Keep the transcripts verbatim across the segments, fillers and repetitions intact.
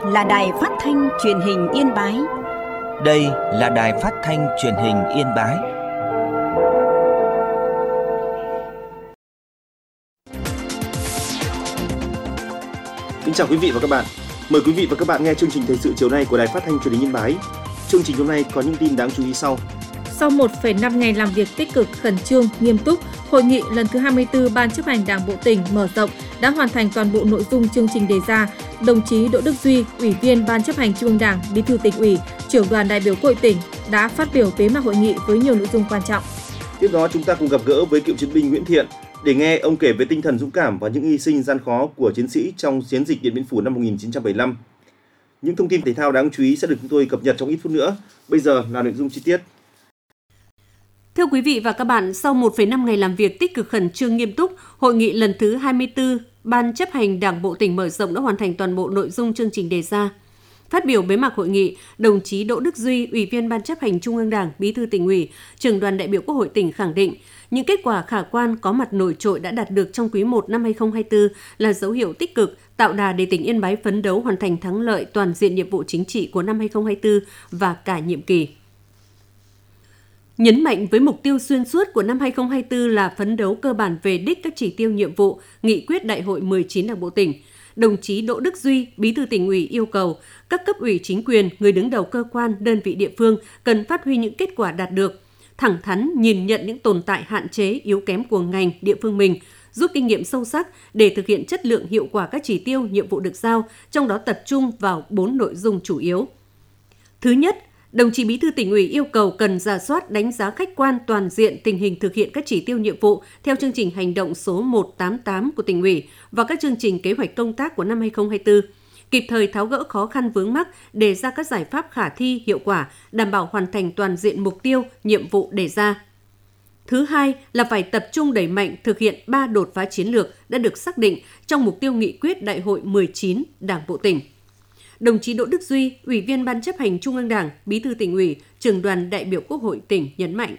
là Đài Phát thanh Truyền hình Yên Bái. Đây là Đài Phát thanh Truyền hình Yên Bái. Kính chào quý vị và các bạn. Mời quý vị và các bạn nghe chương trình thời sự chiều nay của Đài Phát thanh Truyền hình Yên Bái. Chương trình hôm nay có những tin đáng chú ý sau. Sau một phẩy năm ngày làm việc tích cực, khẩn trương, nghiêm túc, hội nghị lần thứ hai mươi tư Ban Chấp hành Đảng bộ tỉnh mở rộng đã hoàn thành toàn bộ nội dung chương trình đề ra. Đồng chí Đỗ Đức Duy, Ủy viên Ban Chấp hành Trung ương Đảng, Bí thư Tỉnh ủy, Trưởng đoàn đại biểu Quốc hội tỉnh đã phát biểu bế mạc hội nghị với nhiều nội dung quan trọng. Tiếp đó chúng ta cùng gặp gỡ với cựu chiến binh Nguyễn Thiện để nghe ông kể về tinh thần dũng cảm và những hy sinh gian khó của chiến sĩ trong chiến dịch Điện Biên Phủ năm một nghìn chín trăm bảy mươi lăm. Những thông tin thể thao đáng chú ý sẽ được chúng tôi cập nhật trong ít phút nữa. Bây giờ là nội dung chi tiết. Thưa quý vị và các bạn, sau một phẩy năm ngày làm việc tích cực, khẩn trương, nghiêm túc, hội nghị lần thứ hai mươi tư Ban Chấp hành Đảng bộ tỉnh mở rộng đã hoàn thành toàn bộ nội dung chương trình đề ra. Phát biểu bế mạc hội nghị, đồng chí Đỗ Đức Duy, Ủy viên Ban Chấp hành Trung ương Đảng, Bí thư Tỉnh ủy, Trưởng đoàn đại biểu Quốc hội tỉnh khẳng định, những kết quả khả quan có mặt nổi trội đã đạt được trong quý một năm hai không hai tư là dấu hiệu tích cực, tạo đà để tỉnh Yên Bái phấn đấu hoàn thành thắng lợi toàn diện nhiệm vụ chính trị của năm hai không hai tư và cả nhiệm kỳ. Nhấn mạnh với mục tiêu xuyên suốt của năm hai không hai tư là phấn đấu cơ bản về đích các chỉ tiêu nhiệm vụ, nghị quyết Đại hội mười chín Đảng bộ tỉnh, đồng chí Đỗ Đức Duy, Bí thư Tỉnh ủy yêu cầu các cấp ủy chính quyền, người đứng đầu cơ quan, đơn vị địa phương cần phát huy những kết quả đạt được, thẳng thắn nhìn nhận những tồn tại hạn chế, yếu kém của ngành, địa phương mình, rút kinh nghiệm sâu sắc để thực hiện chất lượng hiệu quả các chỉ tiêu, nhiệm vụ được giao, trong đó tập trung vào bốn nội dung chủ yếu. Thứ nhất, đồng chí Bí thư Tỉnh ủy yêu cầu cần rà soát, đánh giá khách quan toàn diện tình hình thực hiện các chỉ tiêu nhiệm vụ theo chương trình hành động số một trăm tám mươi tám của Tỉnh ủy và các chương trình kế hoạch công tác của năm hai không hai tư, kịp thời tháo gỡ khó khăn vướng mắc, đề ra các giải pháp khả thi, hiệu quả, đảm bảo hoàn thành toàn diện mục tiêu, nhiệm vụ đề ra. Thứ hai là phải tập trung đẩy mạnh thực hiện ba đột phá chiến lược đã được xác định trong mục tiêu nghị quyết Đại hội mười chín Đảng bộ tỉnh. Đồng chí Đỗ Đức Duy, Ủy viên Ban Chấp hành Trung ương Đảng, Bí thư Tỉnh ủy, Trưởng đoàn đại biểu Quốc hội tỉnh nhấn mạnh.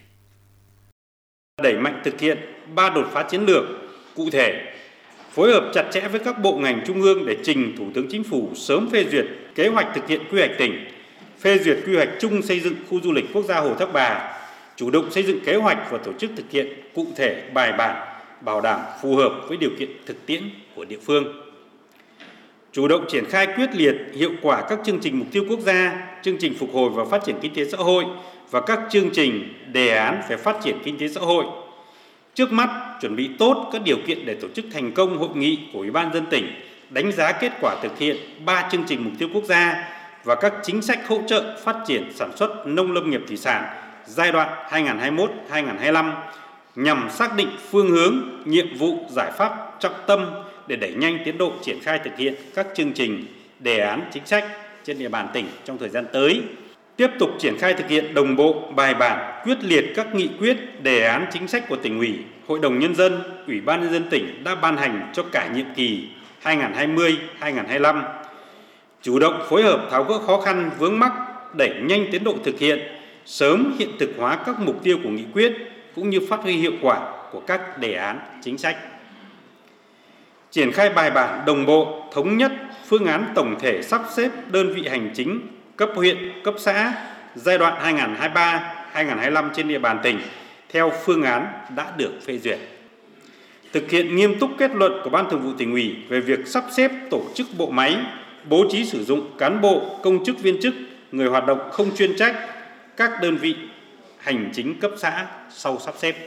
Đẩy mạnh thực hiện ba đột phá chiến lược cụ thể, phối hợp chặt chẽ với các bộ ngành trung ương để trình Thủ tướng Chính phủ sớm phê duyệt kế hoạch thực hiện quy hoạch tỉnh, phê duyệt quy hoạch chung xây dựng khu du lịch quốc gia Hồ Thác Bà, chủ động xây dựng kế hoạch và tổ chức thực hiện cụ thể, bài bản, bảo đảm phù hợp với điều kiện thực tiễn của địa phương. Chủ động triển khai quyết liệt, hiệu quả các chương trình mục tiêu quốc gia, chương trình phục hồi và phát triển kinh tế xã hội và các chương trình, đề án về phát triển kinh tế xã hội. Trước mắt, chuẩn bị tốt các điều kiện để tổ chức thành công hội nghị của Ủy ban nhân dân tỉnh, đánh giá kết quả thực hiện ba chương trình mục tiêu quốc gia và các chính sách hỗ trợ phát triển sản xuất nông lâm nghiệp thủy sản giai đoạn hai nghìn không trăm hai mươi mốt đến hai nghìn không trăm hai mươi lăm nhằm xác định phương hướng, nhiệm vụ, giải pháp trọng tâm để đẩy nhanh tiến độ triển khai thực hiện các chương trình, đề án, chính sách trên địa bàn tỉnh trong thời gian tới. Tiếp tục triển khai thực hiện đồng bộ, bài bản, quyết liệt các nghị quyết, đề án, chính sách của Tỉnh ủy, Hội đồng Nhân dân, Ủy ban Nhân dân tỉnh đã ban hành cho cả nhiệm kỳ hai nghìn không trăm hai mươi đến hai nghìn không trăm hai mươi lăm. Chủ động phối hợp tháo gỡ khó khăn vướng mắc, đẩy nhanh tiến độ thực hiện, sớm hiện thực hóa các mục tiêu của nghị quyết cũng như phát huy hiệu quả của các đề án, chính sách. Triển khai bài bản, đồng bộ, thống nhất phương án tổng thể sắp xếp đơn vị hành chính cấp huyện, cấp xã giai đoạn hai nghìn không trăm hai mươi ba đến hai nghìn không trăm hai mươi lăm trên địa bàn tỉnh theo phương án đã được phê duyệt. Thực hiện nghiêm túc kết luận của Ban Thường vụ Tỉnh ủy về việc sắp xếp tổ chức bộ máy, bố trí sử dụng cán bộ, công chức viên chức, người hoạt động không chuyên trách các đơn vị hành chính cấp xã sau sắp xếp.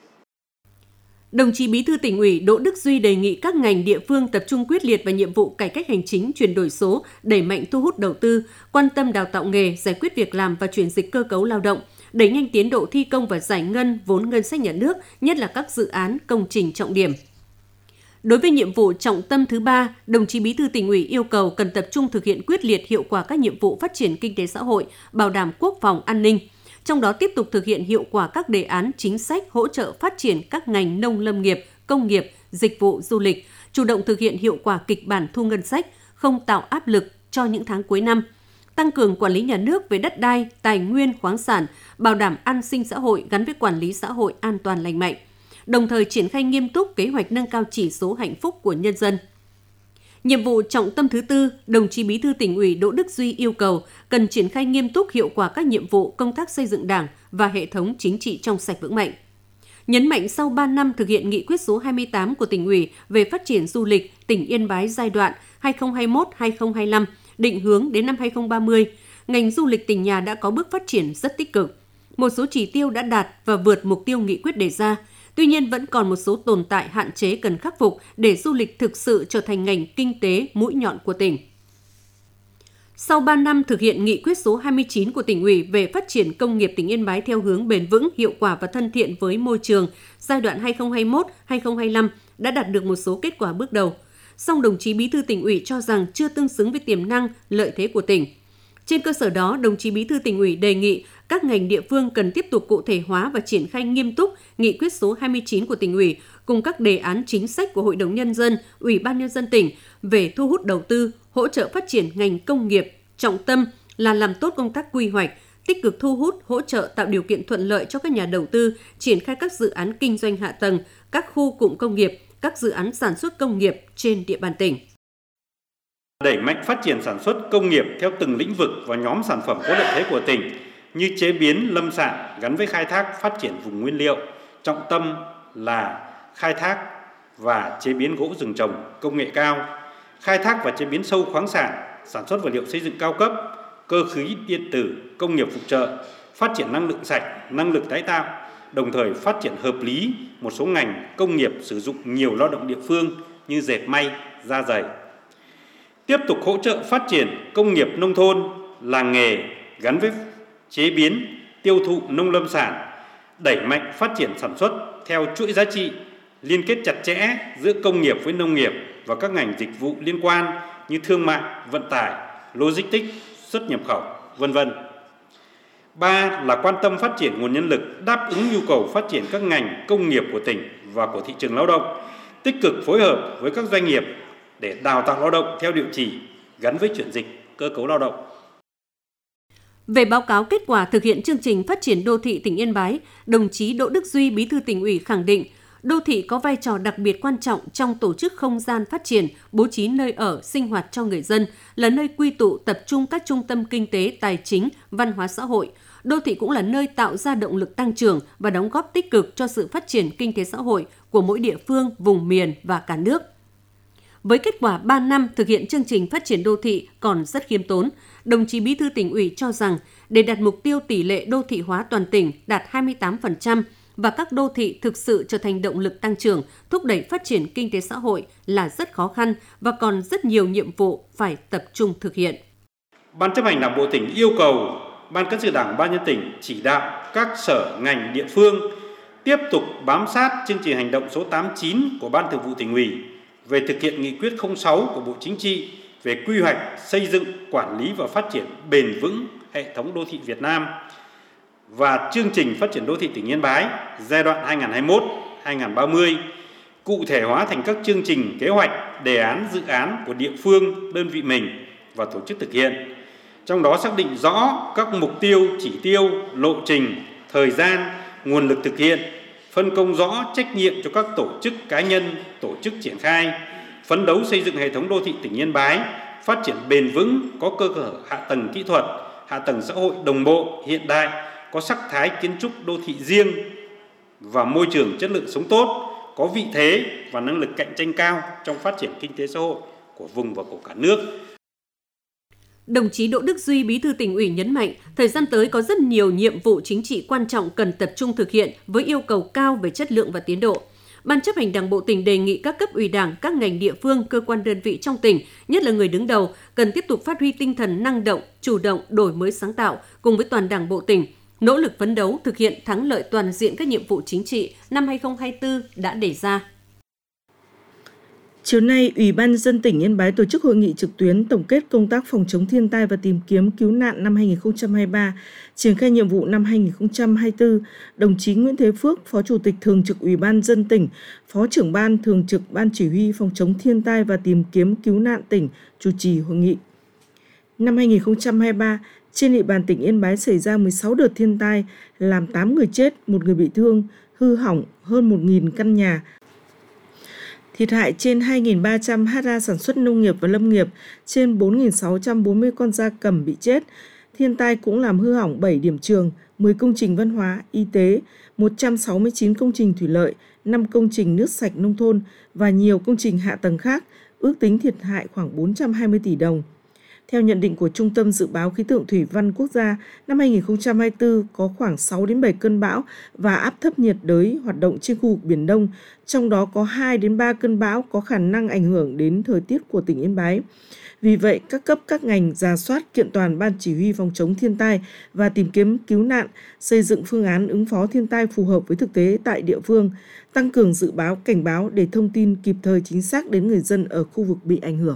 Đồng chí Bí thư Tỉnh ủy Đỗ Đức Duy đề nghị các ngành địa phương tập trung quyết liệt vào nhiệm vụ cải cách hành chính, chuyển đổi số, đẩy mạnh thu hút đầu tư, quan tâm đào tạo nghề, giải quyết việc làm và chuyển dịch cơ cấu lao động, đẩy nhanh tiến độ thi công và giải ngân vốn ngân sách nhà nước, nhất là các dự án công trình trọng điểm. Đối với nhiệm vụ trọng tâm thứ ba, đồng chí Bí thư Tỉnh ủy yêu cầu cần tập trung thực hiện quyết liệt hiệu quả các nhiệm vụ phát triển kinh tế xã hội, bảo đảm quốc phòng an ninh. Trong đó tiếp tục thực hiện hiệu quả các đề án chính sách hỗ trợ phát triển các ngành nông lâm nghiệp, công nghiệp, dịch vụ du lịch, chủ động thực hiện hiệu quả kịch bản thu ngân sách, không tạo áp lực cho những tháng cuối năm, tăng cường quản lý nhà nước về đất đai, tài nguyên, khoáng sản, bảo đảm an sinh xã hội gắn với quản lý xã hội an toàn lành mạnh, đồng thời triển khai nghiêm túc kế hoạch nâng cao chỉ số hạnh phúc của nhân dân. Nhiệm vụ trọng tâm thứ tư, đồng chí Bí thư Tỉnh ủy Đỗ Đức Duy yêu cầu cần triển khai nghiêm túc hiệu quả các nhiệm vụ công tác xây dựng Đảng và hệ thống chính trị trong sạch vững mạnh. Nhấn mạnh sau ba năm thực hiện nghị quyết số hai mươi tám của Tỉnh ủy về phát triển du lịch tỉnh Yên Bái giai đoạn hai nghìn không trăm hai mươi mốt đến hai nghìn không trăm hai mươi lăm, định hướng đến năm hai nghìn không trăm ba mươi, ngành du lịch tỉnh nhà đã có bước phát triển rất tích cực. Một số chỉ tiêu đã đạt và vượt mục tiêu nghị quyết đề ra. Tuy nhiên vẫn còn một số tồn tại hạn chế cần khắc phục để du lịch thực sự trở thành ngành kinh tế mũi nhọn của tỉnh. Sau ba năm thực hiện nghị quyết số hai mươi chín của Tỉnh ủy về phát triển công nghiệp tỉnh Yên Bái theo hướng bền vững, hiệu quả và thân thiện với môi trường giai đoạn hai nghìn không trăm hai mươi mốt đến hai nghìn không trăm hai mươi lăm đã đạt được một số kết quả bước đầu. Song đồng chí Bí thư Tỉnh ủy cho rằng chưa tương xứng với tiềm năng, lợi thế của tỉnh. Trên cơ sở đó, đồng chí Bí thư Tỉnh ủy đề nghị các ngành địa phương cần tiếp tục cụ thể hóa và triển khai nghiêm túc nghị quyết số hai mươi chín của Tỉnh ủy cùng các đề án chính sách của Hội đồng Nhân dân, Ủy ban Nhân dân tỉnh về thu hút đầu tư, hỗ trợ phát triển ngành công nghiệp, trọng tâm là làm tốt công tác quy hoạch, tích cực thu hút, hỗ trợ tạo điều kiện thuận lợi cho các nhà đầu tư triển khai các dự án kinh doanh hạ tầng, các khu cụm công nghiệp, các dự án sản xuất công nghiệp trên địa bàn tỉnh. Đẩy mạnh phát triển sản xuất công nghiệp theo từng lĩnh vực và nhóm sản phẩm có lợi thế của tỉnh như chế biến lâm sản gắn với khai thác phát triển vùng nguyên liệu, trọng tâm là khai thác và chế biến gỗ rừng trồng công nghệ cao, khai thác và chế biến sâu khoáng sản, sản xuất vật liệu xây dựng cao cấp, cơ khí điện tử, công nghiệp phụ trợ, phát triển năng lượng sạch, năng lượng tái tạo, đồng thời phát triển hợp lý một số ngành công nghiệp sử dụng nhiều lao động địa phương như dệt may, da giày. Tiếp tục hỗ trợ phát triển công nghiệp nông thôn, làng nghề gắn với chế biến, tiêu thụ nông lâm sản, đẩy mạnh phát triển sản xuất theo chuỗi giá trị, liên kết chặt chẽ giữa công nghiệp với nông nghiệp và các ngành dịch vụ liên quan như thương mại, vận tải, logistics, xuất nhập khẩu, vân vân. Ba là quan tâm phát triển nguồn nhân lực đáp ứng nhu cầu phát triển các ngành công nghiệp của tỉnh và của thị trường lao động, tích cực phối hợp với các doanh nghiệp để đào tạo lao động theo địa chỉ gắn với chuyển dịch cơ cấu lao động. Về báo cáo kết quả thực hiện chương trình phát triển đô thị tỉnh Yên Bái, đồng chí Đỗ Đức Duy, Bí thư Tỉnh ủy khẳng định, đô thị có vai trò đặc biệt quan trọng trong tổ chức không gian phát triển, bố trí nơi ở, sinh hoạt cho người dân, là nơi quy tụ tập trung các trung tâm kinh tế, tài chính, văn hóa xã hội. Đô thị cũng là nơi tạo ra động lực tăng trưởng và đóng góp tích cực cho sự phát triển kinh tế xã hội của mỗi địa phương, vùng miền và cả nước. Với kết quả ba năm thực hiện chương trình phát triển đô thị còn rất khiêm tốn, đồng chí Bí thư Tỉnh ủy cho rằng để đạt mục tiêu tỷ lệ đô thị hóa toàn tỉnh đạt hai mươi tám phần trăm và các đô thị thực sự trở thành động lực tăng trưởng, thúc đẩy phát triển kinh tế xã hội là rất khó khăn và còn rất nhiều nhiệm vụ phải tập trung thực hiện. Ban chấp hành Đảng bộ tỉnh yêu cầu Ban Cán sự Đảng Ban nhân tỉnh chỉ đạo các sở ngành địa phương tiếp tục bám sát chương trình hành động số tám mươi chín của Ban Thường vụ Tỉnh ủy về thực hiện nghị quyết không sáu của Bộ Chính trị về quy hoạch, xây dựng, quản lý và phát triển bền vững hệ thống đô thị Việt Nam và chương trình phát triển đô thị tỉnh Yên Bái giai đoạn hai nghìn không trăm hai mươi mốt đến hai nghìn không trăm ba mươi, cụ thể hóa thành các chương trình, kế hoạch, đề án, dự án của địa phương, đơn vị mình và tổ chức thực hiện. Trong đó xác định rõ các mục tiêu, chỉ tiêu, lộ trình, thời gian, nguồn lực thực hiện, phân công rõ trách nhiệm cho các tổ chức, cá nhân, tổ chức triển khai, phấn đấu xây dựng hệ thống đô thị tỉnh Yên Bái phát triển bền vững, có cơ sở hạ tầng kỹ thuật, hạ tầng xã hội đồng bộ, hiện đại, có sắc thái kiến trúc đô thị riêng và môi trường chất lượng sống tốt, có vị thế và năng lực cạnh tranh cao trong phát triển kinh tế xã hội của vùng và của cả nước. Đồng chí Đỗ Đức Duy, Bí thư Tỉnh ủy nhấn mạnh, thời gian tới có rất nhiều nhiệm vụ chính trị quan trọng cần tập trung thực hiện với yêu cầu cao về chất lượng và tiến độ. Ban chấp hành Đảng bộ tỉnh đề nghị các cấp ủy Đảng, các ngành địa phương, cơ quan đơn vị trong tỉnh, nhất là người đứng đầu, cần tiếp tục phát huy tinh thần năng động, chủ động, đổi mới sáng tạo cùng với toàn Đảng bộ tỉnh, nỗ lực phấn đấu thực hiện thắng lợi toàn diện các nhiệm vụ chính trị năm hai nghìn không trăm hai mươi tư đã đề ra. Chiều nay, Ủy ban Nhân dân tỉnh Yên Bái tổ chức hội nghị trực tuyến tổng kết công tác phòng chống thiên tai và tìm kiếm cứu nạn năm hai nghìn không trăm hai mươi ba, triển khai nhiệm vụ năm hai nghìn không trăm hai mươi tư. Đồng chí Nguyễn Thế Phước, Phó Chủ tịch Thường trực Ủy ban Nhân dân tỉnh, Phó trưởng Ban Thường trực Ban Chỉ huy phòng chống thiên tai và tìm kiếm cứu nạn tỉnh chủ trì hội nghị. Năm hai nghìn không trăm hai mươi ba, trên địa bàn tỉnh Yên Bái xảy ra mười sáu đợt thiên tai, làm tám người chết, một người bị thương, hư hỏng hơn một nghìn căn nhà. thiệt hại trên hai nghìn ba trăm ha sản xuất nông nghiệp và lâm nghiệp, trên bốn nghìn sáu trăm bốn mươi con gia cầm bị chết. Thiên tai cũng làm hư hỏng bảy điểm trường, mười công trình văn hóa, y tế, một trăm sáu mươi chín công trình thủy lợi, năm công trình nước sạch nông thôn và nhiều công trình hạ tầng khác, ước tính thiệt hại khoảng bốn trăm hai mươi tỷ đồng. Theo nhận định của Trung tâm Dự báo Khí tượng Thủy văn Quốc gia, năm hai nghìn không trăm hai mươi tư có khoảng sáu đến bảy cơn bão và áp thấp nhiệt đới hoạt động trên khu vực Biển Đông, trong đó có hai đến ba cơn bão có khả năng ảnh hưởng đến thời tiết của tỉnh Yên Bái. Vì vậy, các cấp các ngành rà soát kiện toàn Ban Chỉ huy phòng chống thiên tai và tìm kiếm cứu nạn, xây dựng phương án ứng phó thiên tai phù hợp với thực tế tại địa phương, tăng cường dự báo cảnh báo để thông tin kịp thời chính xác đến người dân ở khu vực bị ảnh hưởng.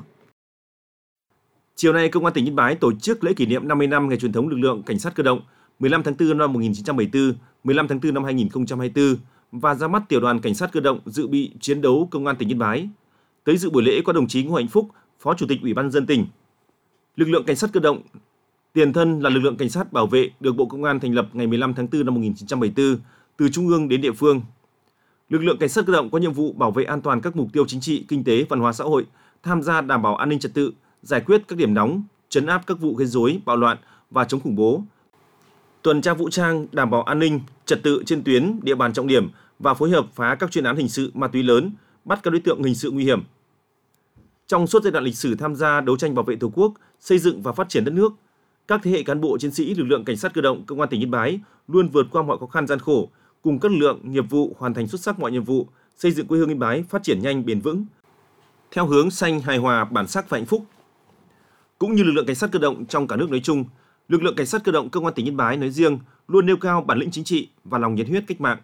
Chiều nay, Công an tỉnh Yên Bái tổ chức lễ kỷ niệm năm mươi năm ngày truyền thống lực lượng Cảnh sát cơ động mười lăm tháng tư năm một nghìn chín trăm bảy mươi tư, mười lăm tháng tư năm hai nghìn không trăm hai mươi tư và ra mắt tiểu đoàn Cảnh sát cơ động dự bị chiến đấu Công an tỉnh Yên Bái. Tới dự buổi lễ có đồng chí Ngô Hạnh Phúc, Phó Chủ tịch Ủy ban nhân dân tỉnh. Lực lượng Cảnh sát cơ động tiền thân là lực lượng cảnh sát bảo vệ được Bộ Công an thành lập ngày mười lăm tháng tư năm một nghìn chín trăm bảy mươi tư từ trung ương đến địa phương. Lực lượng Cảnh sát cơ động có nhiệm vụ bảo vệ an toàn các mục tiêu chính trị, kinh tế, văn hóa xã hội, tham gia đảm bảo an ninh trật tự, giải quyết các điểm nóng, trấn áp các vụ gây rối, bạo loạn và chống khủng bố, tuần tra vũ trang, đảm bảo an ninh trật tự trên tuyến, địa bàn trọng điểm và phối hợp phá các chuyên án hình sự ma túy lớn, bắt các đối tượng hình sự nguy hiểm. Trong suốt giai đoạn lịch sử tham gia đấu tranh bảo vệ Tổ quốc, xây dựng và phát triển đất nước, các thế hệ cán bộ chiến sĩ lực lượng Cảnh sát cơ động Công an tỉnh Yên Bái luôn vượt qua mọi khó khăn gian khổ, cùng các lực lượng nghiệp vụ hoàn thành xuất sắc mọi nhiệm vụ, xây dựng quê hương Yên Bái phát triển nhanh bền vững theo hướng xanh, hài hòa, bản sắc và hạnh phúc. Cũng như lực lượng Cảnh sát cơ động trong cả nước nói chung, lực lượng Cảnh sát cơ động Công an tỉnh Yên Bái nói riêng luôn nêu cao bản lĩnh chính trị và lòng nhiệt huyết cách mạng.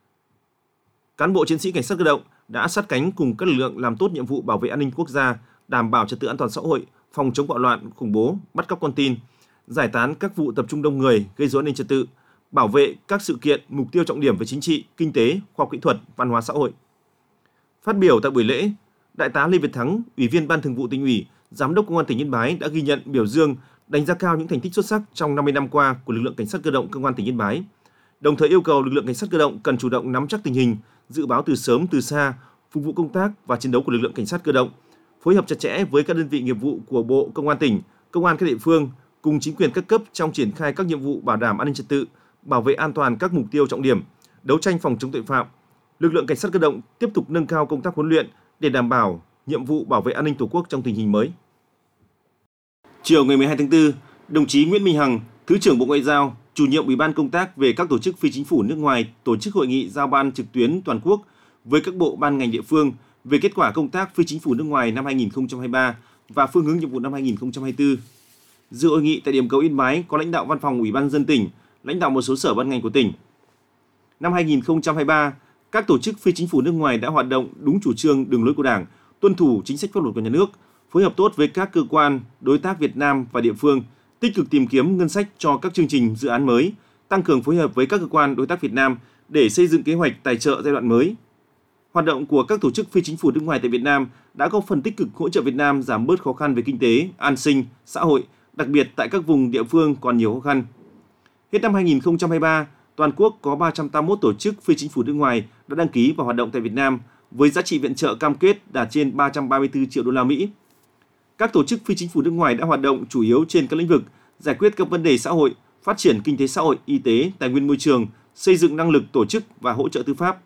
Cán bộ chiến sĩ Cảnh sát cơ động đã sát cánh cùng các lực lượng làm tốt nhiệm vụ bảo vệ an ninh quốc gia, đảm bảo trật tự an toàn xã hội, phòng chống bạo loạn, khủng bố, bắt cóc con tin, giải tán các vụ tập trung đông người gây rối an ninh trật tự, bảo vệ các sự kiện, mục tiêu trọng điểm về chính trị, kinh tế, khoa học kỹ thuật, văn hóa xã hội. Phát biểu tại buổi lễ, Đại tá Lê Việt Thắng, Ủy viên Ban Thường vụ Tỉnh ủy, Giám đốc Công an tỉnh Yên Bái đã ghi nhận, biểu dương, đánh giá cao những thành tích xuất sắc trong năm mươi năm qua của lực lượng Cảnh sát cơ động Công an tỉnh Yên Bái. Đồng thời yêu cầu lực lượng Cảnh sát cơ động cần chủ động nắm chắc tình hình, dự báo từ sớm từ xa, phục vụ công tác và chiến đấu của lực lượng Cảnh sát cơ động, phối hợp chặt chẽ với các đơn vị nghiệp vụ của Bộ Công an tỉnh, công an các địa phương cùng chính quyền các cấp trong triển khai các nhiệm vụ bảo đảm an ninh trật tự, bảo vệ an toàn các mục tiêu trọng điểm, đấu tranh phòng chống tội phạm. Lực lượng Cảnh sát cơ động tiếp tục nâng cao công tác huấn luyện để đảm bảo nhiệm vụ bảo vệ an ninh Tổ quốc trong tình hình mới. Chiều ngày mười hai tháng tư, đồng chí Nguyễn Minh Hằng, Thứ trưởng Bộ Ngoại giao, Chủ nhiệm Ủy ban công tác về các tổ chức phi chính phủ nước ngoài tổ chức hội nghị giao ban trực tuyến toàn quốc với các bộ ban ngành địa phương về kết quả công tác phi chính phủ nước ngoài năm hai nghìn không trăm hai mươi ba và phương hướng nhiệm vụ năm hai nghìn không trăm hai mươi tư. Dự hội nghị tại điểm cầu Yên Bái có lãnh đạo Văn phòng Ủy ban nhân dân tỉnh, lãnh đạo một số sở ban ngành của tỉnh. Năm hai nghìn không trăm hai mươi ba, các tổ chức phi chính phủ nước ngoài đã hoạt động đúng chủ trương, đường lối của Đảng, tuân thủ chính sách pháp luật của nhà nước, phối hợp tốt với các cơ quan, đối tác Việt Nam và địa phương, tích cực tìm kiếm ngân sách cho các chương trình dự án mới, tăng cường phối hợp với các cơ quan đối tác Việt Nam để xây dựng kế hoạch tài trợ giai đoạn mới. Hoạt động của các tổ chức phi chính phủ nước ngoài tại Việt Nam đã góp phần tích cực hỗ trợ Việt Nam giảm bớt khó khăn về kinh tế, an sinh, xã hội, đặc biệt tại các vùng địa phương còn nhiều khó khăn. Hết năm hai nghìn không trăm hai mươi ba, toàn quốc có ba trăm tám mươi mốt tổ chức phi chính phủ nước ngoài đã đăng ký và hoạt động tại Việt Nam với giá trị viện trợ cam kết đạt trên ba trăm ba mươi tư triệu đô la Mỹ. Các tổ chức phi chính phủ nước ngoài đã hoạt động chủ yếu trên các lĩnh vực giải quyết các vấn đề xã hội, phát triển kinh tế xã hội, y tế, tài nguyên môi trường, xây dựng năng lực tổ chức và hỗ trợ tư pháp.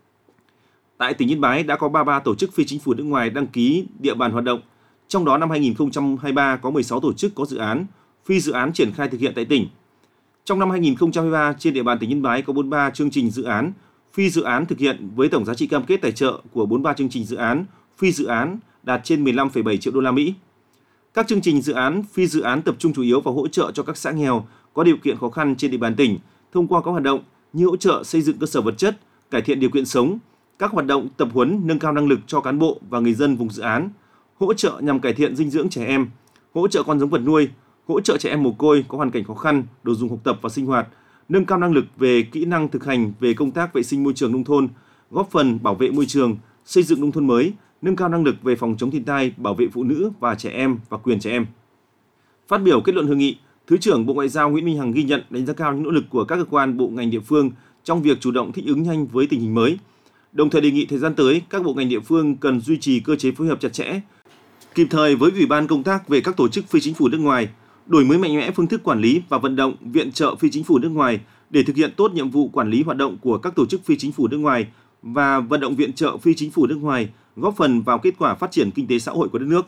Tại tỉnh Yên Bái đã có ba mươi ba tổ chức phi chính phủ nước ngoài đăng ký địa bàn hoạt động. Trong đó năm hai nghìn không trăm hai mươi ba có mười sáu tổ chức có dự án, phi dự án triển khai thực hiện tại tỉnh. Trong năm hai nghìn không trăm hai mươi ba, trên địa bàn tỉnh Yên Bái có bốn mươi ba chương trình dự án, phi dự án thực hiện với tổng giá trị cam kết tài trợ của bốn mươi ba chương trình dự án, phi dự án đạt trên mười lăm phẩy bảy triệu đô la Mỹ. Các chương trình dự án, phi dự án tập trung chủ yếu vào hỗ trợ cho các xã nghèo có điều kiện khó khăn trên địa bàn tỉnh thông qua các hoạt động như hỗ trợ xây dựng cơ sở vật chất, cải thiện điều kiện sống, các hoạt động tập huấn nâng cao năng lực cho cán bộ và người dân vùng dự án, hỗ trợ nhằm cải thiện dinh dưỡng trẻ em, hỗ trợ con giống vật nuôi, hỗ trợ trẻ em mồ côi có hoàn cảnh khó khăn, đồ dùng học tập và sinh hoạt, nâng cao năng lực về kỹ năng thực hành về công tác vệ sinh môi trường nông thôn, góp phần bảo vệ môi trường, xây dựng nông thôn mới, nâng cao năng lực về phòng chống thiên tai, bảo vệ phụ nữ và trẻ em và quyền trẻ em. Phát biểu kết luận hội nghị, Thứ trưởng Bộ Ngoại giao Nguyễn Minh Hằng ghi nhận, đánh giá cao những nỗ lực của các cơ quan, bộ ngành địa phương trong việc chủ động thích ứng nhanh với tình hình mới, đồng thời đề nghị thời gian tới các bộ ngành địa phương cần duy trì cơ chế phối hợp chặt chẽ, kịp thời với Ủy ban công tác về các tổ chức phi chính phủ nước ngoài, đổi mới mạnh mẽ phương thức quản lý và vận động viện trợ phi chính phủ nước ngoài để thực hiện tốt nhiệm vụ quản lý hoạt động của các tổ chức phi chính phủ nước ngoài và vận động viện trợ phi chính phủ nước ngoài, góp phần vào kết quả phát triển kinh tế xã hội của đất nước.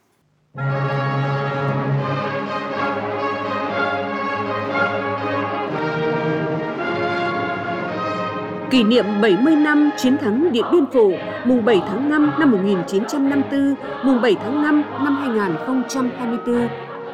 Kỷ niệm bảy mươi năm chiến thắng Điện Biên Phủ, mùng bảy tháng năm năm một nghìn chín trăm năm mươi tư, mùng bảy tháng năm năm hai nghìn không trăm hai mươi tư.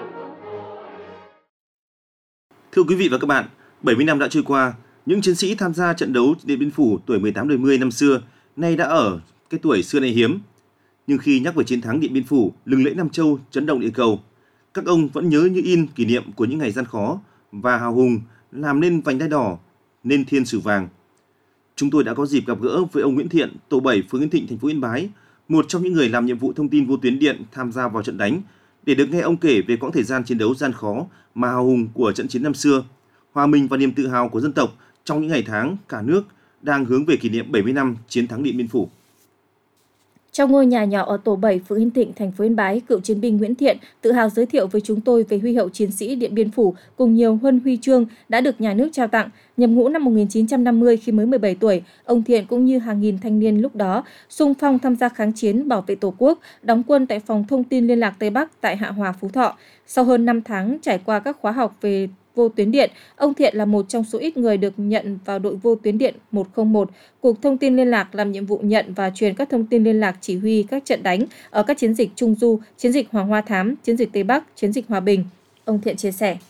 Thưa quý vị và các bạn, bảy mươi năm đã trôi qua, những chiến sĩ tham gia trận đấu Điện Biên Phủ tuổi mười tám đời mươi năm xưa nay đã ở cái tuổi xưa nay hiếm. Nhưng khi nhắc về chiến thắng Điện Biên Phủ, lừng lẫy Nam Châu, chấn động địa cầu, các ông vẫn nhớ như in kỷ niệm của những ngày gian khó và hào hùng làm nên vành đai đỏ, nên thiên sử vàng. Chúng tôi đã có dịp gặp gỡ với ông Nguyễn Thiện, tổ bảy phường Yên Thịnh, thành phố Yên Bái, một trong những người làm nhiệm vụ thông tin vô tuyến điện tham gia vào trận đánh, để được nghe ông kể về quãng thời gian chiến đấu gian khó mà hào hùng của trận chiến năm xưa, hòa mình vào niềm tự hào của dân tộc trong những ngày tháng cả nước đang hướng về kỷ niệm bảy mươi năm chiến thắng Điện Biên Phủ. Trong ngôi nhà nhỏ ở tổ bảy, phường Yên Thịnh, thành phố Yên Bái, cựu chiến binh Nguyễn Thiện tự hào giới thiệu với chúng tôi về huy hiệu chiến sĩ Điện Biên Phủ cùng nhiều huân huy chương đã được nhà nước trao tặng. Nhập ngũ năm một nghìn chín trăm năm mươi khi mới mười bảy tuổi, ông Thiện cũng như hàng nghìn thanh niên lúc đó xung phong tham gia kháng chiến bảo vệ Tổ quốc, đóng quân tại phòng thông tin liên lạc Tây Bắc tại Hạ Hòa, Phú Thọ. Sau hơn năm tháng trải qua các khóa học về vô tuyến điện, ông Thiện là một trong số ít người được nhận vào đội vô tuyến điện một không một, Cục Thông tin Liên lạc làm nhiệm vụ nhận và truyền các thông tin liên lạc chỉ huy các trận đánh ở các chiến dịch Trung Du, chiến dịch Hoàng Hoa Thám, chiến dịch Tây Bắc, chiến dịch Hòa Bình. Ông Thiện chia sẻ.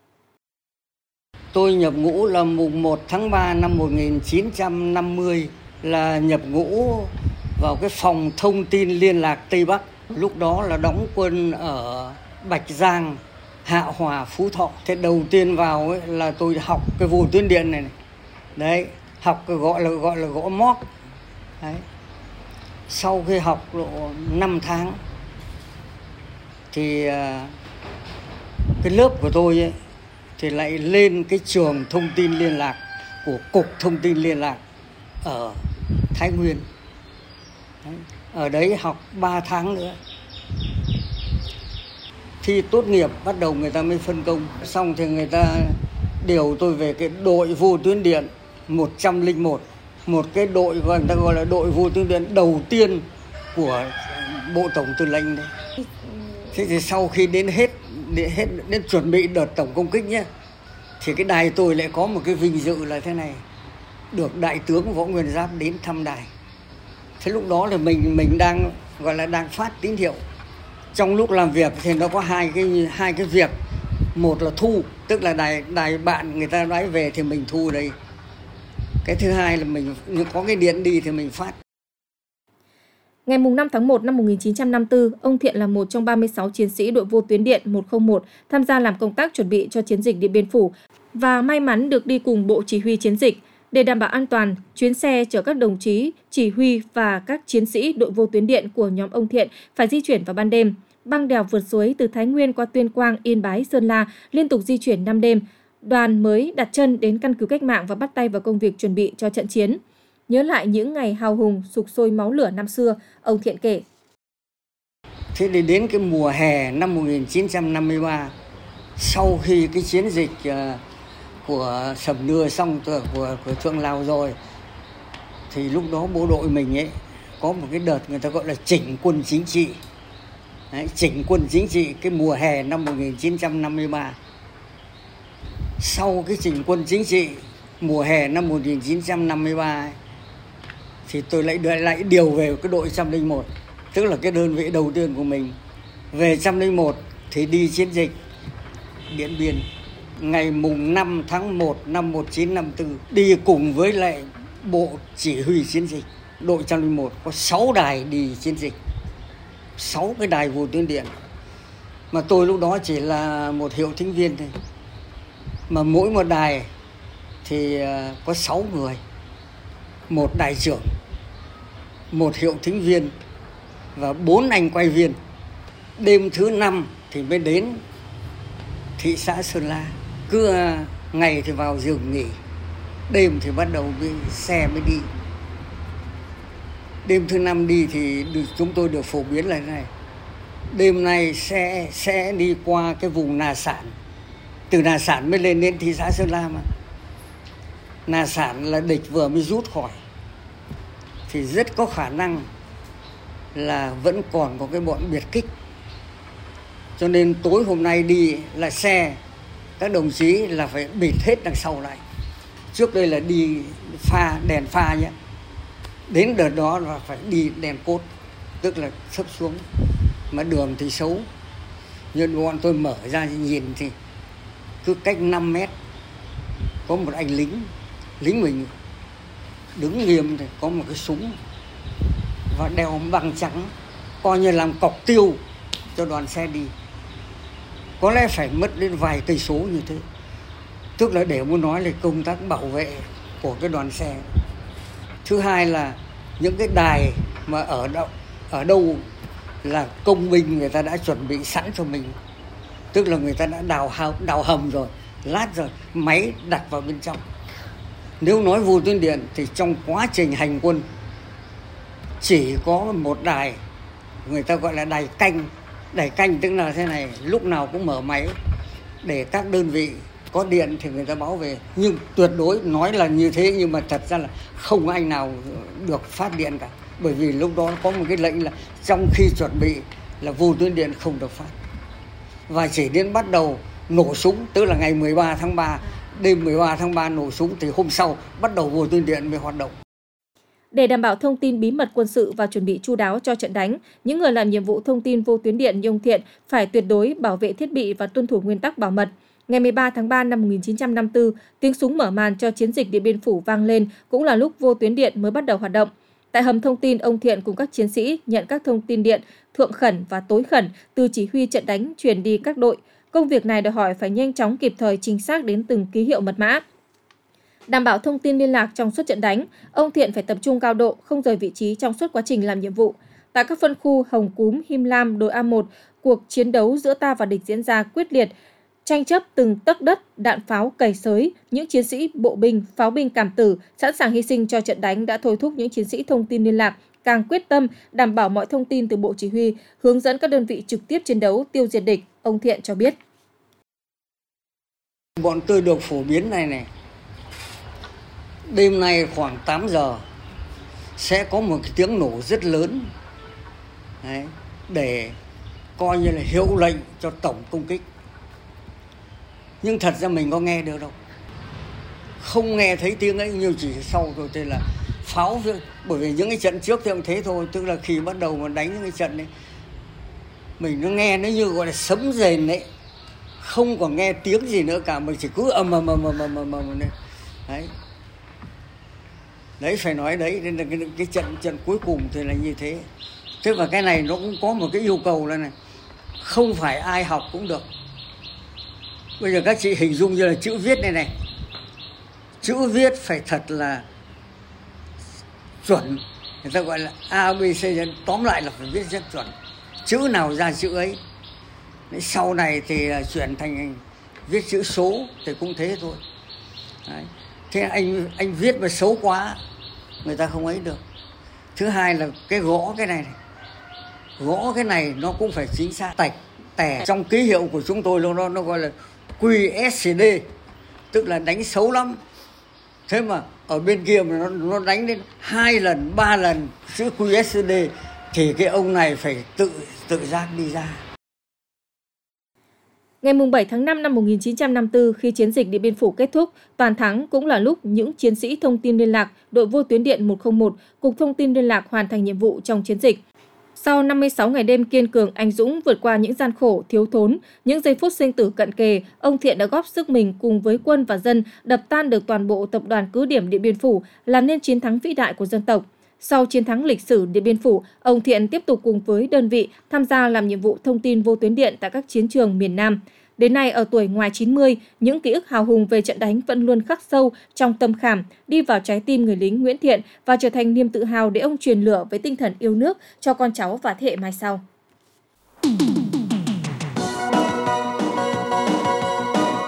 Tôi nhập ngũ là mùng một tháng ba năm một nghìn chín trăm năm mươi, là nhập ngũ vào cái phòng thông tin liên lạc Tây Bắc. Lúc đó là đóng quân ở Bạch Giang, Hạ Hòa, Phú Thọ. Thế đầu tiên vào ấy là tôi học cái vô tuyến điện này, này. Đấy, học cái gọi là gọi là gõ móc. Đấy. Sau khi học độ năm tháng thì cái lớp của tôi ấy thì lại lên cái trường thông tin liên lạc của Cục Thông tin Liên lạc ở Thái Nguyên. Đấy. Ở đấy học ba tháng nữa. Thi tốt nghiệp bắt đầu người ta mới phân công. Xong thì người ta điều tôi về cái đội vô tuyến điện một không một. Một cái đội gọi người ta gọi là đội vô tuyến điện đầu tiên của Bộ Tổng Tư lệnh đấy. Thế thì sau khi đến hết đến hết đến chuẩn bị đợt tổng công kích nhé, thì cái đài tôi lại có một cái vinh dự là thế này, được Đại tướng Võ Nguyên Giáp đến thăm đài. Thế lúc đó là mình mình đang gọi là đang phát tín hiệu. Trong lúc làm việc thì nó có hai cái hai cái việc, một là thu, tức là đài đài bạn người ta nói về thì mình thu đây. Cái thứ hai là mình có cái điện đi thì mình phát. Ngày năm tháng một năm một nghìn chín trăm năm mươi tư, ông Thiện là một trong ba mươi sáu chiến sĩ đội vô tuyến điện một không một tham gia làm công tác chuẩn bị cho chiến dịch Điện Biên Phủ và may mắn được đi cùng bộ chỉ huy chiến dịch. Để đảm bảo an toàn, chuyến xe chở các đồng chí, chỉ huy và các chiến sĩ đội vô tuyến điện của nhóm ông Thiện phải di chuyển vào ban đêm. Băng đèo vượt suối từ Thái Nguyên qua Tuyên Quang, Yên Bái, Sơn La liên tục di chuyển năm đêm. Đoàn mới đặt chân đến căn cứ cách mạng và bắt tay vào công việc chuẩn bị cho trận chiến. Nhớ lại những ngày hào hùng sục sôi máu lửa năm xưa, ông Thiện kể. Thế thì đến cái mùa hè năm một nghìn chín trăm năm mươi ba, sau khi cái chiến dịch của Sầm Nưa xong của, của, của Thượng Lào rồi, thì lúc đó bộ đội mình ấy có một cái đợt người ta gọi là chỉnh quân chính trị. Đấy, chỉnh quân chính trị cái mùa hè năm một nghìn chín trăm năm mươi ba. Sau cái chỉnh quân chính trị mùa hè năm một nghìn chín trăm năm mươi ba ấy, thì tôi lại lại điều về cái đội một không một, tức là cái đơn vị đầu tiên của mình. Về một không một thì đi chiến dịch Điện Biên ngày mùng năm tháng một năm một nghìn chín trăm năm mươi tư, đi cùng với lại bộ chỉ huy chiến dịch. Đội một không một có sáu đài đi chiến dịch, sáu cái đài vô tuyến điện. Mà tôi lúc đó chỉ là một hiệu thính viên thôi. Mà mỗi một đài thì có sáu người, một đài trưởng, một hiệu thính viên và bốn anh quay viên. Đêm thứ năm thì mới đến thị xã Sơn La. Cứ ngày thì vào giường nghỉ, đêm thì bắt đầu với xe mới đi. Đêm thứ năm đi thì được, chúng tôi được phổ biến là thế này. Đêm nay sẽ sẽ đi qua cái vùng Nà Sản. Từ Nà Sản mới lên đến thị xã Sơn La mà. Nà Sản là địch vừa mới rút khỏi. Thì rất có khả năng là vẫn còn có cái bọn biệt kích. Cho nên tối hôm nay đi là xe, các đồng chí là phải bịt hết đằng sau lại. Trước đây là đi pha, đèn pha nhé. Đến đợt đó là phải đi đèn cốt, tức là sấp xuống. Mà đường thì xấu. Nhưng bọn tôi mở ra nhìn thì cứ cách năm mét có một anh lính, lính mình đứng nghiêm thì có một cái súng và đeo băng trắng, coi như làm cọc tiêu cho đoàn xe đi. Có lẽ phải mất đến vài cây số như thế. Tức là để muốn nói là công tác bảo vệ của cái đoàn xe. Thứ hai là những cái đài mà ở đâu, ở đâu là công binh người ta đã chuẩn bị sẵn cho mình. Tức là người ta đã đào hầm, đào hầm rồi, lát rồi, máy đặt vào bên trong. Nếu nói vô tuyến điện thì trong quá trình hành quân chỉ có một đài, người ta gọi là đài canh. Đài canh tức là thế này, lúc nào cũng mở máy để các đơn vị có điện thì người ta báo về. Nhưng tuyệt đối nói là như thế, nhưng mà thật ra là không anh nào được phát điện cả. Bởi vì lúc đó có một cái lệnh là trong khi chuẩn bị là vô tuyến điện không được phát. Và chỉ đến bắt đầu nổ súng, tức là ngày mười ba tháng ba, đêm mười ba tháng ba nổ súng thì hôm sau bắt đầu vô tuyến điện mới hoạt động. Để đảm bảo thông tin bí mật quân sự và chuẩn bị chu đáo cho trận đánh, những người làm nhiệm vụ thông tin vô tuyến điện như ông Thiện phải tuyệt đối bảo vệ thiết bị và tuân thủ nguyên tắc bảo mật. Ngày mười ba tháng ba năm một nghìn chín trăm năm mươi tư, tiếng súng mở màn cho chiến dịch Điện Biên Phủ vang lên, cũng là lúc vô tuyến điện mới bắt đầu hoạt động. Tại hầm thông tin, ông Thiện cùng các chiến sĩ nhận các thông tin điện thượng khẩn và tối khẩn từ chỉ huy trận đánh truyền đi các đội. Công việc này đòi hỏi phải nhanh chóng kịp thời chính xác đến từng ký hiệu mật mã. Đảm bảo thông tin liên lạc trong suốt trận đánh, ông Thiện phải tập trung cao độ, không rời vị trí trong suốt quá trình làm nhiệm vụ. Tại các phân khu Hồng Cúm, Him Lam, đồi A một, cuộc chiến đấu giữa ta và địch diễn ra quyết liệt, tranh chấp từng tấc đất, đạn pháo cày xới, những chiến sĩ bộ binh, pháo binh cảm tử sẵn sàng hy sinh cho trận đánh đã thôi thúc những chiến sĩ thông tin liên lạc càng quyết tâm đảm bảo mọi thông tin từ bộ chỉ huy, hướng dẫn các đơn vị trực tiếp chiến đấu tiêu diệt địch, ông Thiện cho biết. Bọn tôi được phổ biến này này. Đêm nay khoảng tám giờ sẽ có một cái tiếng nổ rất lớn. Đấy, để coi như là hiệu lệnh cho tổng công kích. Nhưng thật ra mình có nghe được đâu. Không nghe thấy tiếng ấy, nhưng chỉ sau rồi thì là pháo. Bởi vì những cái trận trước thì cũng thế thôi. Tức là khi bắt đầu mà đánh những cái trận ấy, mình nó nghe nó như gọi là sấm rền ấy. Không còn nghe tiếng gì nữa cả, mình chỉ cứ ầm ầm ầm ầm ầm ầm ầm đấy. Đấy phải nói đấy, nên là cái, cái trận trận cuối cùng thì là như thế. Thế và cái này nó cũng có một cái yêu cầu là này, không phải ai học cũng được. Bây giờ các chị hình dung như là chữ viết này này. Chữ viết phải thật là chuẩn. Người ta gọi là A, B, C, tóm lại là phải viết rất chuẩn. Chữ nào ra chữ ấy. Sau này thì chuyển thành viết chữ số thì cũng thế thôi. Đấy. Thế anh anh viết mà xấu quá người ta không ấy được. Thứ hai là cái gõ cái này, này. Gõ cái này nó cũng phải chính xác, tạch, tẻ. Trong ký hiệu của chúng tôi nó nó gọi là quy ét đê, tức là đánh xấu lắm. Thế mà ở bên kia mà nó, nó đánh đến hai lần, ba lần chữ quy ét đê thì cái ông này phải tự tự giác đi ra. Ngày bảy tháng năm năm một nghìn chín trăm năm mươi tư, khi chiến dịch Điện Biên Phủ kết thúc, toàn thắng cũng là lúc những chiến sĩ thông tin liên lạc, đội vô tuyến điện một không một, Cục Thông tin Liên lạc hoàn thành nhiệm vụ trong chiến dịch. Sau năm mươi sáu ngày đêm kiên cường anh dũng vượt qua những gian khổ, thiếu thốn, những giây phút sinh tử cận kề, ông Thiện đã góp sức mình cùng với quân và dân đập tan được toàn bộ tập đoàn cứ điểm Điện Biên Phủ, làm nên chiến thắng vĩ đại của dân tộc. Sau chiến thắng lịch sử Điện Biên Phủ, ông Thiện tiếp tục cùng với đơn vị tham gia làm nhiệm vụ thông tin vô tuyến điện tại các chiến trường miền Nam. Đến nay, ở tuổi ngoài chín mươi, những ký ức hào hùng về trận đánh vẫn luôn khắc sâu trong tâm khảm, đi vào trái tim người lính Nguyễn Thiện và trở thành niềm tự hào để ông truyền lửa với tinh thần yêu nước cho con cháu và thế hệ mai sau.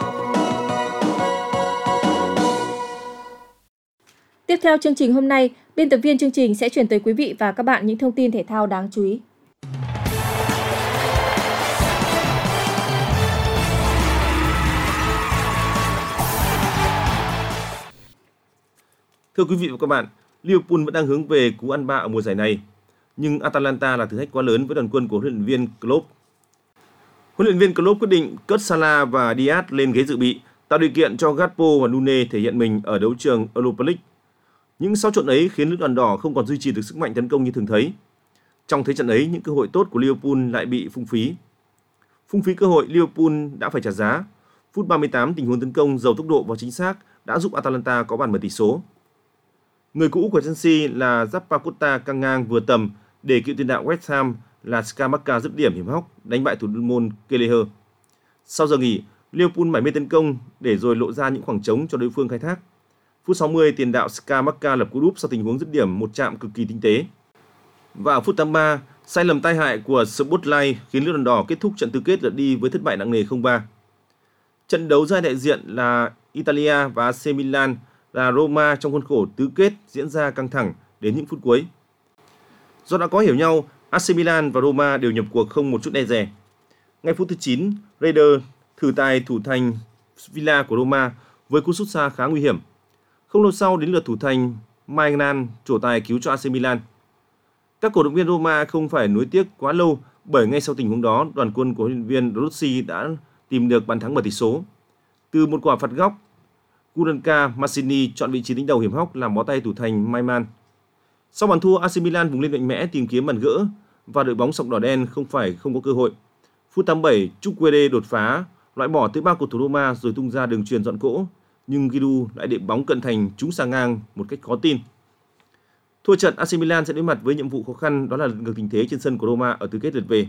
Tiếp theo chương trình hôm nay, Biên tập viên chương trình sẽ chuyển tới quý vị và các bạn những thông tin thể thao đáng chú ý. Thưa quý vị và các bạn, Liverpool vẫn đang hướng về cú ăn ba ở mùa giải này, nhưng Atalanta là thử thách quá lớn với đoàn quân của huấn luyện viên Klopp. Huấn luyện viên Klopp quyết định cất Salah và Diaz lên ghế dự bị, tạo điều kiện cho Gakpo và Nune thể hiện mình ở đấu trường Europa League. Những xáo trộn ấy khiến lữ đoàn đỏ không còn duy trì được sức mạnh tấn công như thường thấy. Trong thế trận ấy, những cơ hội tốt của Liverpool lại bị phung phí. Phung phí cơ hội, Liverpool đã phải trả giá. Phút ba mươi tám, tình huống tấn công giàu tốc độ và chính xác đã giúp Atalanta có bàn mở tỷ số. Người cũ của Chelsea là Zappacosta căng ngang vừa tầm để cựu tiền đạo West Ham là Scamacca dứt điểm hiểm hóc đánh bại thủ môn Kelleher. Sau giờ nghỉ, Liverpool mải mê tấn công để rồi lộ ra những khoảng trống cho đối phương khai thác. Phút sáu mươi, tiền đạo Scamacca lập cú đúp sau tình huống dứt điểm một chạm cực kỳ tinh tế. Và ở phút tám mươi ba, sai lầm tai hại của Spotlight khiến lữ đoàn đỏ kết thúc trận tứ kết lượt đi với thất bại nặng nề không ba. Trận đấu giai đại diện là Italia và a xê Milan là Roma trong khuôn khổ tứ kết diễn ra căng thẳng đến những phút cuối. Do đã có hiểu nhau, a xê Milan và Roma đều nhập cuộc không một chút e dè. Ngay phút thứ chín, Raider thử tài thủ thành Villa của Roma với cú sút xa khá nguy hiểm. Không lâu sau đến lượt thủ thành Maignan trổ tài cứu cho a xê Milan. Các cổ động viên Roma không phải nuối tiếc quá lâu bởi ngay sau tình huống đó, đoàn quân của huấn luyện viên Rossi đã tìm được bàn thắng mở tỷ số. Từ một quả phạt góc, Gianluca Massini chọn vị trí đánh đầu hiểm hóc làm bó tay thủ thành Maignan. Sau bàn thua, a xê Milan vùng lên mạnh mẽ tìm kiếm bàn gỡ và đội bóng sọc đỏ đen không phải không có cơ hội. Phút tám mươi bảy, Chukwueze đột phá, loại bỏ tới ba cầu thủ Roma rồi tung ra đường chuyền dọn cỗ, nhưng Giroud lại đệm bóng cận thành trúng xà ngang một cách khó tin. Thua trận, a xê Milan sẽ đối mặt với nhiệm vụ khó khăn, đó là lật ngược tình thế trên sân của Roma ở tứ kết lượt về.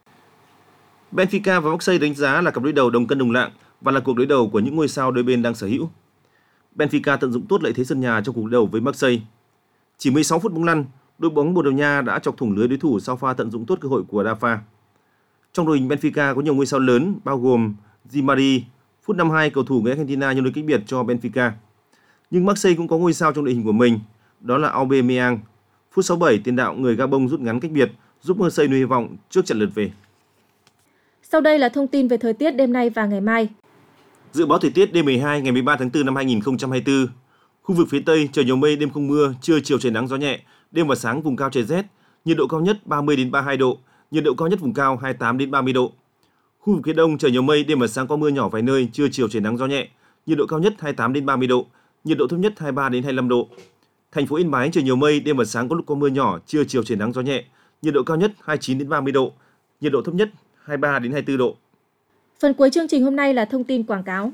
Benfica và Marseille đánh giá là cặp đối đầu đồng cân đồng lạng và là cuộc đối đầu của những ngôi sao đôi bên đang sở hữu. Benfica tận dụng tốt lợi thế sân nhà trong cuộc đối đầu với Marseille. Chỉ mười sáu phút bóng lăn, đội bóng Bồ Đào Nha đã chọc thủng lưới đối thủ sau pha tận dụng tốt cơ hội của Rafa. Trong đội hình Benfica có nhiều ngôi sao lớn bao gồm Di Maria, phút năm mươi hai cầu thủ người Argentina nhân đôi cách biệt cho Benfica. Nhưng Marseille cũng có ngôi sao trong đội hình của mình, đó là Aubameyang. Phút sáu mươi bảy, tiền đạo người Gabon rút ngắn cách biệt, giúp Marseille nuôi hy vọng trước trận lượt về. Sau đây là thông tin về thời tiết đêm nay và ngày mai. Dự báo thời tiết đêm mười hai ngày mười ba tháng tư năm hai nghìn không trăm hai mươi tư. Khu vực phía Tây trời nhiều mây, đêm không mưa, trưa chiều trời nắng gió nhẹ, đêm và sáng vùng cao trời rét, nhiệt độ cao nhất ba mươi đến ba mươi hai độ, nhiệt độ cao nhất vùng cao hai mươi tám đến ba mươi độ. Khu vực phía Đông trời nhiều mây, đêm và sáng có mưa nhỏ vài nơi, trưa chiều trời nắng gió nhẹ, nhiệt độ cao nhất hai mươi tám đến ba mươi độ, nhiệt độ thấp nhất hai mươi ba đến hai mươi lăm độ. Thành phố Yên Bái trời nhiều mây, đêm và sáng có lúc có mưa nhỏ, trưa chiều trời nắng gió nhẹ, nhiệt độ cao nhất hai mươi chín đến ba mươi độ, nhiệt độ thấp nhất hai mươi ba đến hai mươi tư độ. Phần cuối chương trình hôm nay là thông tin quảng cáo.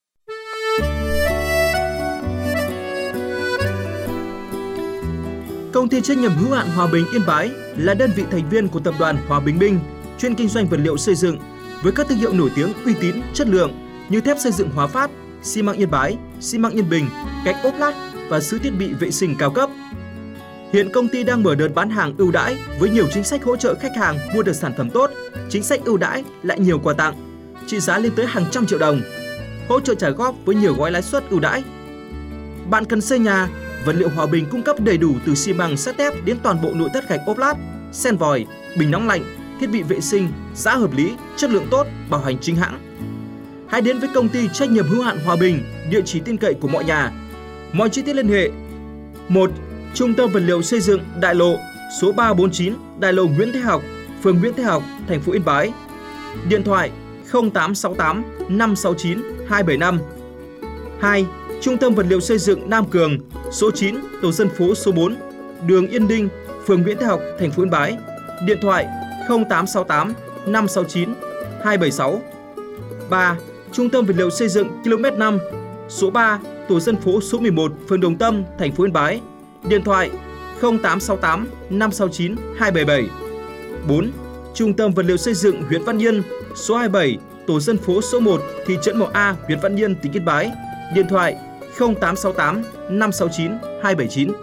Công ty trách nhiệm hữu hạn Hòa Bình Yên Bái là đơn vị thành viên của tập đoàn Hòa Bình Minh, chuyên kinh doanh vật liệu xây dựng với các thương hiệu nổi tiếng, uy tín, chất lượng như thép xây dựng Hòa Phát, xi măng Yên Bái, xi măng Yên Bình, gạch ốp lát và sứ thiết bị vệ sinh cao cấp. Hiện công ty đang mở đợt bán hàng ưu đãi với nhiều chính sách hỗ trợ khách hàng mua được sản phẩm tốt, chính sách ưu đãi lại nhiều quà tặng, trị giá lên tới hàng trăm triệu đồng, hỗ trợ trả góp với nhiều gói lãi suất ưu đãi. Bạn cần xây nhà, vật liệu Hòa Bình cung cấp đầy đủ từ xi măng, sắt thép đến toàn bộ nội thất gạch ốp lát, sen vòi, bình nóng lạnh, thiết bị vệ sinh, giá hợp lý, chất lượng tốt, bảo hành chính hãng. Hãy đến với công ty trách nhiệm hữu hạn Hòa Bình, địa chỉ tin cậy của mọi nhà. Mọi chi tiết liên hệ: một. Trung tâm vật liệu xây dựng Đại lộ, số ba bốn chín, Đại lộ Nguyễn Thế Học, phường Nguyễn Thế Học, thành phố Yên Bái. Điện thoại không tám sáu tám năm sáu chín hai bảy năm. hai. Trung tâm vật liệu xây dựng Nam Cường, số chín, tổ dân phố số bốn, đường Yên Đinh, phường Nguyễn Thế Học, thành phố Yên Bái. Điện thoại không tám sáu tám năm sáu chín hai bảy sáu. ba. Trung tâm vật liệu xây dựng ki lô mét năm, số ba, tổ dân phố số mười một, phường Đồng Tâm, thành phố Yên Bái. Điện thoại không tám sáu tám năm sáu chín hai bảy bảy. bốn. Trung tâm vật liệu xây dựng huyện Văn Yên, số hai mươi bảy, tổ dân phố số một, thị trấn Mậu A, huyện Văn Yên, tỉnh Yên Bái. Điện thoại không tám sáu tám năm sáu chín hai bảy chín.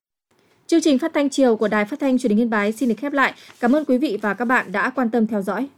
Chương trình phát thanh chiều của Đài Phát thanh Truyền hình Yên Bái xin được khép lại. Cảm ơn quý vị và các bạn đã quan tâm theo dõi.